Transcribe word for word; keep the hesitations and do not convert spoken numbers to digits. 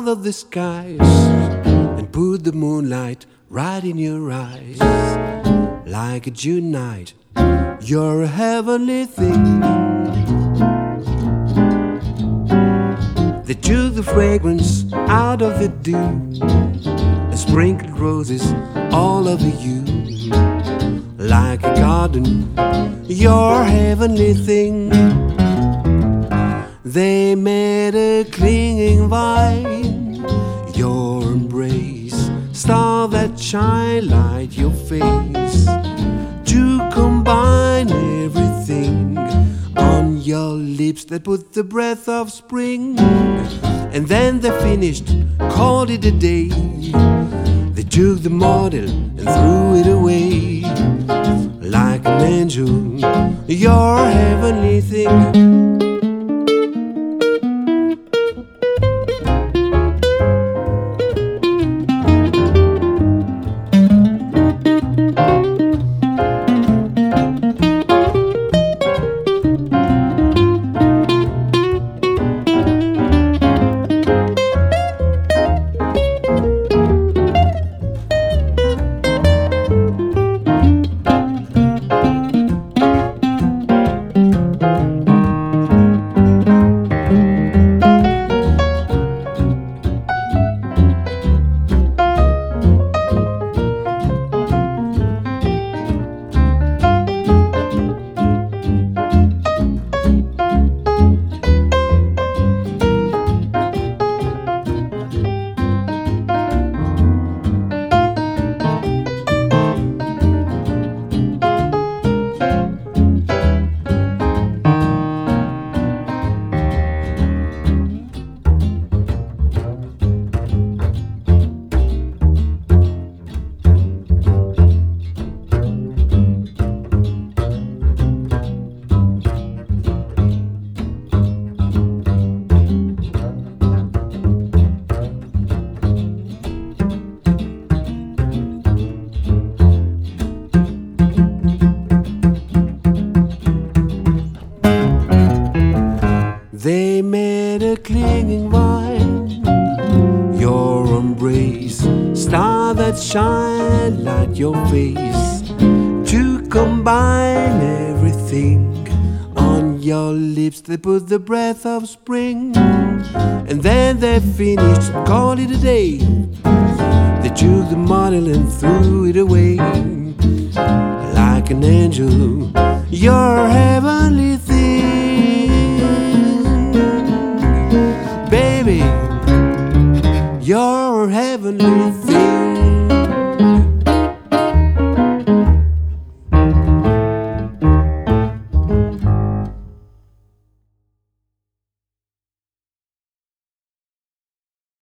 of the skies and put the moonlight right in your eyes. Like a June night, you're a heavenly thing. They took the fragrance out of the dew and sprinkled roses all over you. Like a garden, you're a heavenly thing. They made a clinging vine, your embrace, star that shine like your face, to combine everything on your lips that put the breath of spring. And then they finished, called it a day. They took the model and threw it away. Like an angel, you're a heavenly thing. They made a clinging vine, your embrace, star that shine like your face, to combine everything on your lips. They put the breath of spring. And then they finished, called it a day. They took the model and threw it away. Like an angel, you're a heavenly thing. Baby, you're a heavenly thing.